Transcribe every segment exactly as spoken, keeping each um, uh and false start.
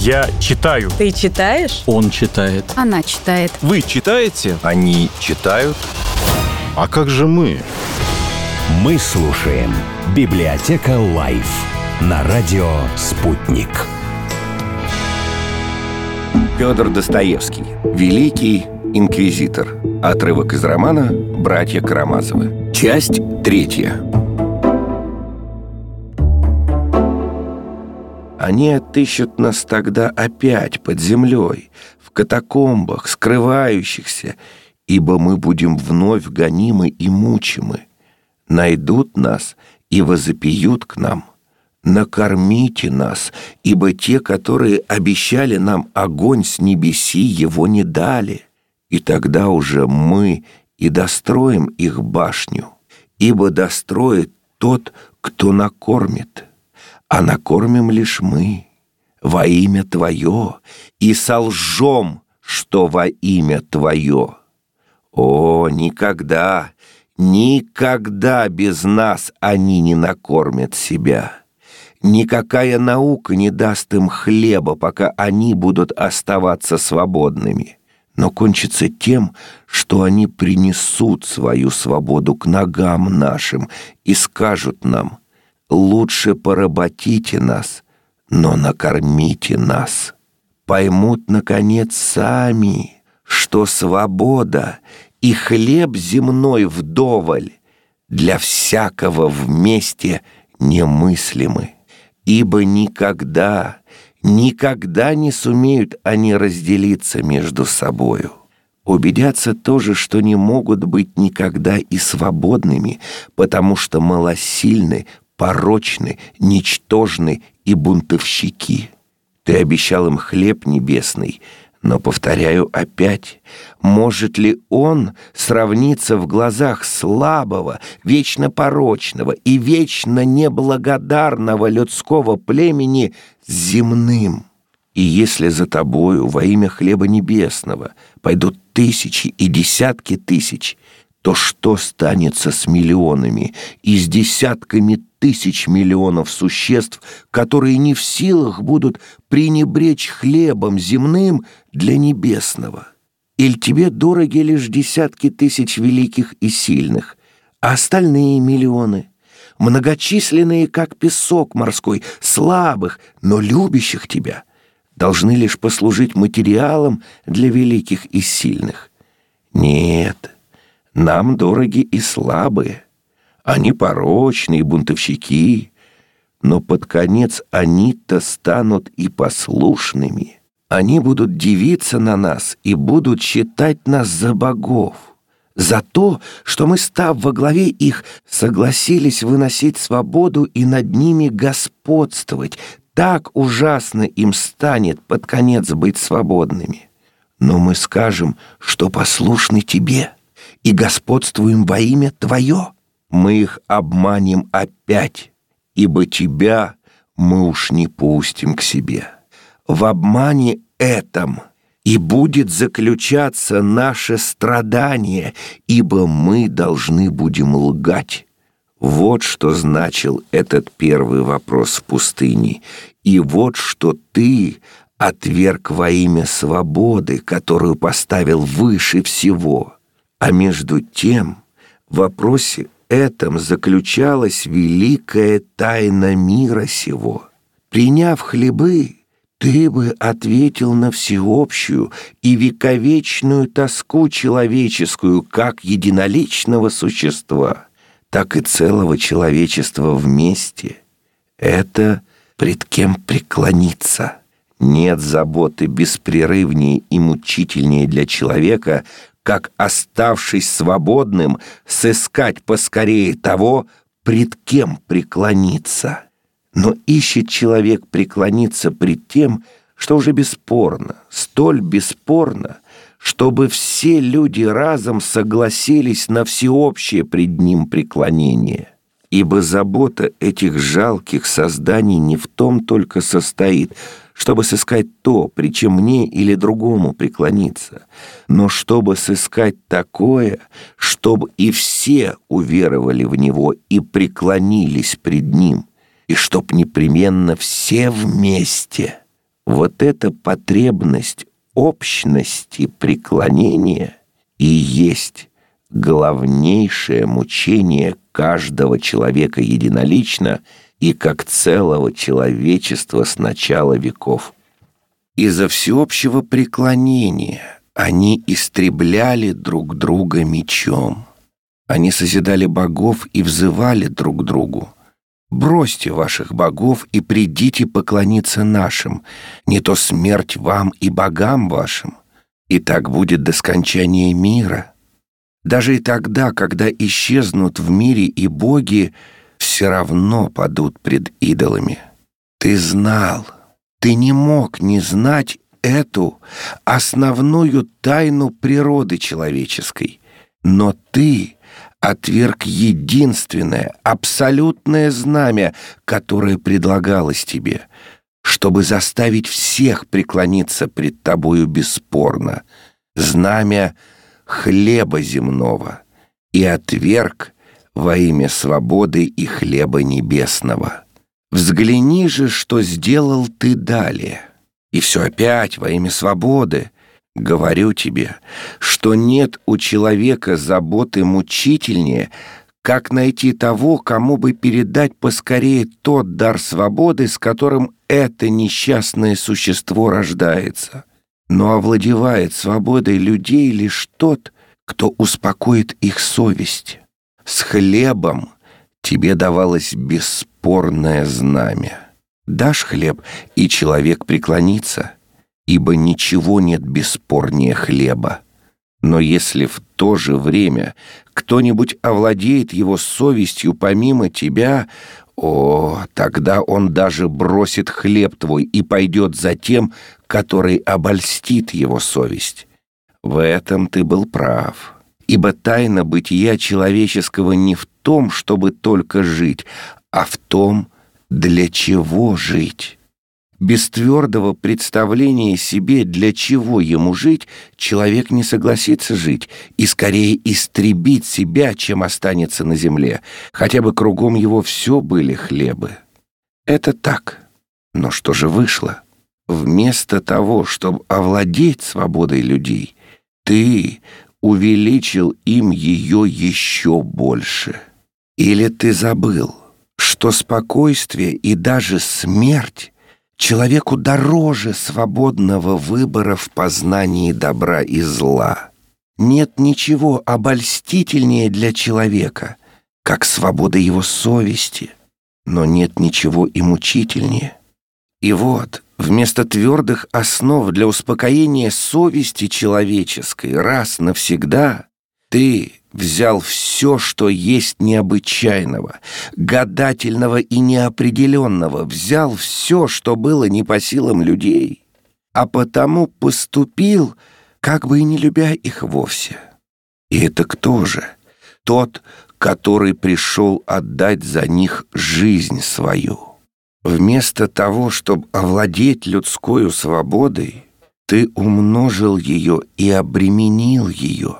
Я читаю. Ты читаешь? Он читает. Она читает. Вы читаете? Они читают. А как же мы? Мы слушаем «Библиотека Лайф» на радио «Спутник». Федор Достоевский. Великий инквизитор. Отрывок из романа «Братья Карамазовы». Часть третья. Они отыщут нас тогда опять под землей, в катакомбах, скрывающихся, ибо мы будем вновь гонимы и мучимы. Найдут нас и возопиют к нам. Накормите нас, ибо те, которые обещали нам огонь с небеси, его не дали. И тогда уже мы и достроим их башню, ибо достроит тот, кто накормит. А накормим лишь мы во имя Твое и солжем, что во имя Твое. О, никогда, никогда без нас они не накормят себя. Никакая наука не даст им хлеба, пока они будут оставаться свободными. Но кончится тем, что они принесут свою свободу к ногам нашим и скажут нам: лучше поработите нас, но накормите нас. Поймут, наконец, сами, что свобода и хлеб земной вдоволь для всякого вместе немыслимы, ибо никогда, никогда не сумеют они разделиться между собою. Убедятся тоже, что не могут быть никогда и свободными, потому что малосильны, порочны, ничтожны и бунтовщики. Ты обещал им хлеб небесный, но, повторяю опять, может ли он сравниться в глазах слабого, вечно порочного и вечно неблагодарного людского племени с земным? И если за тобою во имя хлеба небесного пойдут тысячи и десятки тысяч, то что станется с миллионами и с десятками тысяч миллионов существ, которые не в силах будут пренебречь хлебом земным для небесного? Иль тебе дороги лишь десятки тысяч великих и сильных, а остальные миллионы, многочисленные, как песок морской, слабых, но любящих тебя, должны лишь послужить материалом для великих и сильных? Нет, нам дороги и слабые. Они порочные бунтовщики, но под конец они-то станут и послушными. Они будут дивиться на нас и будут считать нас за богов, за то, что мы, став во главе их, согласились выносить свободу и над ними господствовать. Так ужасно им станет под конец быть свободными. Но мы скажем, что послушны тебе и господствуем во имя Твое. Мы их обманем опять, ибо тебя мы уж не пустим к себе. В обмане этом и будет заключаться наше страдание, ибо мы должны будем лгать. Вот что значил этот первый вопрос в пустыне, и вот что ты отверг во имя свободы, которую поставил выше всего. А между тем в вопросе этом заключалась великая тайна мира сего. Приняв хлебы, ты бы ответил на всеобщую и вековечную тоску человеческую, как единоличного существа, так и целого человечества вместе. Это пред кем преклониться. Нет заботы беспрерывнее и мучительнее для человека, как, оставшись свободным, сыскать поскорее того, пред кем преклониться. Но ищет человек преклониться пред тем, что уже бесспорно, столь бесспорно, чтобы все люди разом согласились на всеобщее пред ним преклонение. Ибо забота этих жалких созданий не в том только состоит, чтобы сыскать то, причем мне или другому преклониться, но чтобы сыскать такое, чтобы и все уверовали в него и преклонились пред ним, и чтоб непременно все вместе Вот эта потребность общности преклонения и есть главнейшее мучение каждого человека единолично и как целого человечества с начала веков. Из-за всеобщего преклонения они истребляли друг друга мечом. Они созидали богов и взывали друг к другу: «Бросьте ваших богов и придите поклониться нашим, не то смерть вам и богам вашим». И так будет до скончания мира. Даже и тогда, когда исчезнут в мире и боги, все равно падут пред идолами. Ты знал, ты не мог не знать эту основную тайну природы человеческой, но ты отверг единственное, абсолютное знамя, которое предлагалось тебе, чтобы заставить всех преклониться пред тобою бесспорно, знамя хлеба земного, и отверг во имя свободы и хлеба небесного. Взгляни же, что сделал ты далее. И все опять во имя свободы. Говорю тебе, что нет у человека заботы мучительнее, как найти того, кому бы передать поскорее тот дар свободы, с которым это несчастное существо рождается. Но овладевает свободой людей лишь тот, кто успокоит их совесть. С хлебом тебе давалось бесспорное знамя. Дашь хлеб, и человек преклонится, ибо ничего нет бесспорнее хлеба. Но если в то же время кто-нибудь овладеет его совестью помимо тебя, о, тогда он даже бросит хлеб твой и пойдет за тем, который обольстит его совесть. В этом ты был прав, ибо тайна бытия человеческого не в том, чтобы только жить, а в том, для чего жить. Без твердого представления себе, для чего ему жить, человек не согласится жить и скорее истребит себя, чем останется на земле, хотя бы кругом его все были хлебы. Это так. Но что же вышло? Вместо того, чтобы овладеть свободой людей, ты увеличил им ее еще больше. Или ты забыл, что спокойствие и даже смерть человеку дороже свободного выбора в познании добра и зла. Нет ничего обольстительнее для человека, как свобода его совести, но нет ничего и мучительнее. И вот, вместо твердых основ для успокоения совести человеческой раз навсегда, ты взял все, что есть необычайного, гадательного и неопределенного, взял все, что было не по силам людей, а потому поступил, как бы и не любя их вовсе. И это кто же? Тот, который пришел отдать за них жизнь свою. Вместо того, чтобы овладеть людскою свободой, ты умножил ее и обременил ее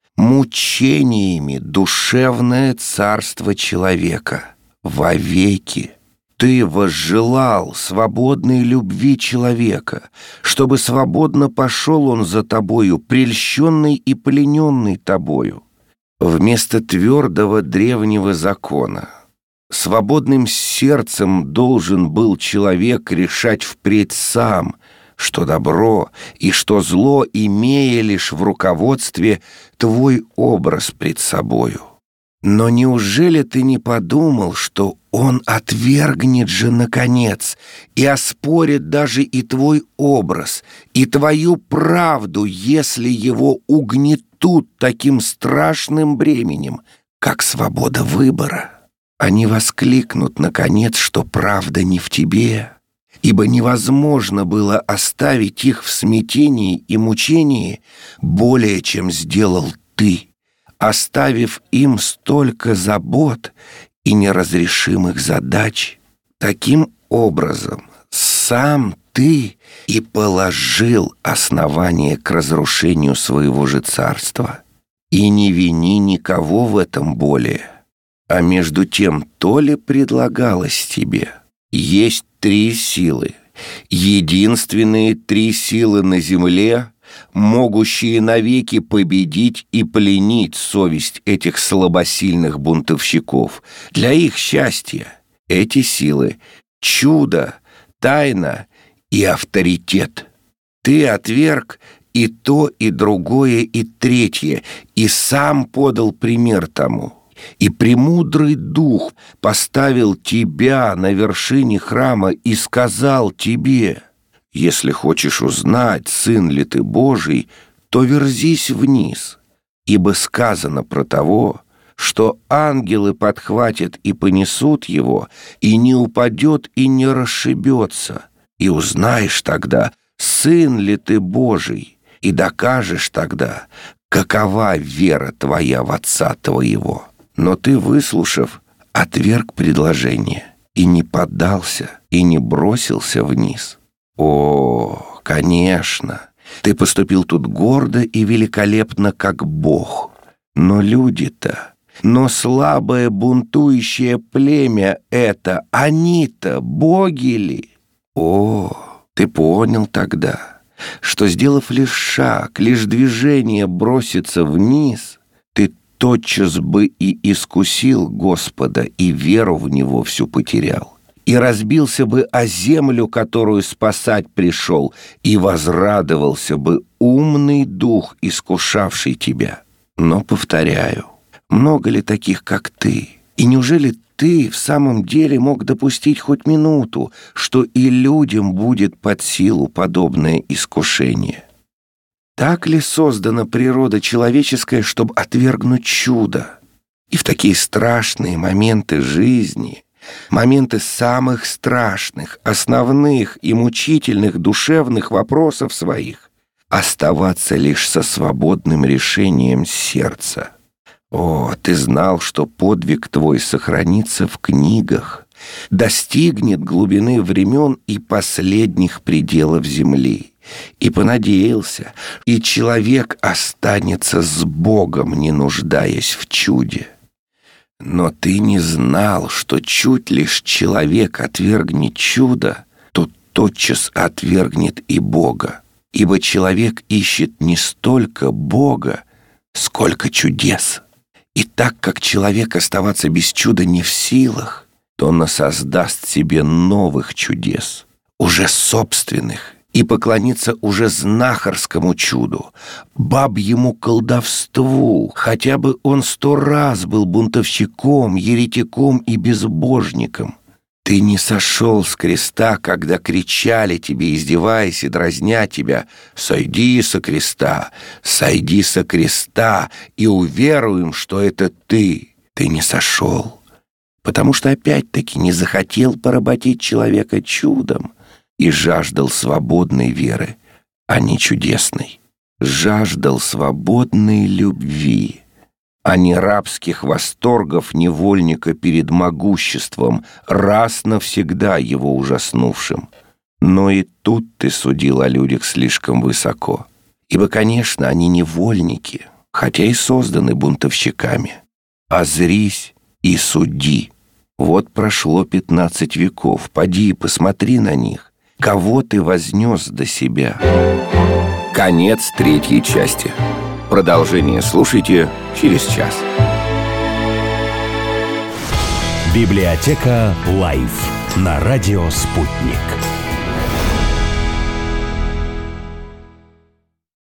мучениями душевное царство человека вовеки. Ты возжелал свободной любви человека, чтобы свободно пошел он за тобою, прельщенный и плененный тобою. Вместо твердого древнего закона свободным сердцем должен был человек решать впредь сам, что добро и что зло, имея лишь в руководстве твой образ пред собою. Но неужели ты не подумал, что он отвергнет же, наконец, и оспорит даже и твой образ, и твою правду, если его угнетут таким страшным бременем, как свобода выбора? Они воскликнут, наконец, что правда не в тебе, ибо невозможно было оставить их в смятении и мучении более, чем сделал ты, оставив им столько забот и неразрешимых задач. Таким образом, сам ты и положил основание к разрушению своего же царства. И не вини никого в этом более. А между тем то ли предлагалось тебе: есть три силы, единственные три силы на земле, могущие навеки победить и пленить совесть этих слабосильных бунтовщиков. Для их счастья эти силы — чудо, тайна и авторитет. Ты отверг и то, и другое, и третье, и сам подал пример тому. И премудрый Дух поставил тебя на вершине храма и сказал тебе: если хочешь узнать, сын ли ты Божий, то верзись вниз, ибо сказано про того, что ангелы подхватят и понесут его, и не упадет и не расшибется. И узнаешь тогда, сын ли ты Божий, и докажешь тогда, какова вера твоя в Отца твоего. Но ты, выслушав, отверг предложение, и не поддался, и не бросился вниз. О, конечно, ты поступил тут гордо и великолепно, как Бог. Но люди-то, но слабое бунтующее племя это, они-то боги ли? О, ты понял тогда, что, сделав лишь шаг, лишь движение броситься вниз, ты тотчас бы и искусил Господа, и веру в Него всю потерял, и разбился бы о землю, которую спасать пришел, и возрадовался бы умный дух, искушавший тебя. Но, повторяю, много ли таких, как ты? И неужели ты в самом деле мог допустить хоть минуту, что и людям будет под силу подобное искушение? Так ли создана природа человеческая, чтобы отвергнуть чудо? И в такие страшные моменты жизни, моменты самых страшных, основных и мучительных душевных вопросов своих, оставаться лишь со свободным решением сердца. О, ты знал, что подвиг твой сохранится в книгах, достигнет глубины времен и последних пределов земли, и понадеялся, и человек останется с Богом, не нуждаясь в чуде. Но ты не знал, что чуть лишь человек отвергнет чудо, то тотчас отвергнет и Бога, ибо человек ищет не столько Бога, сколько чудес. И так как человек оставаться без чуда не в силах, то он создаст себе новых чудес, уже собственных, и поклонится уже знахарскому чуду, бабьему колдовству, хотя бы он сто раз был бунтовщиком, еретиком и безбожником. Ты не сошел с креста, когда кричали тебе, издеваясь и дразня тебя: «Сойди со креста, сойди со креста, и уверуем, что это ты». Ты не сошел, потому что опять-таки не захотел поработить человека чудом и жаждал свободной веры, а не чудесной. Жаждал свободной любви, а не рабских восторгов невольника перед могуществом, раз навсегда его ужаснувшим. Но и тут ты судил о людях слишком высоко, ибо, конечно, они невольники, хотя и созданы бунтовщиками. Озрись и суди. Вот прошло пятнадцать веков, поди и посмотри на них. Кого ты вознес до себя? Конец третьей части. Продолжение слушайте через час. Библиотека Лайф на радио «Спутник».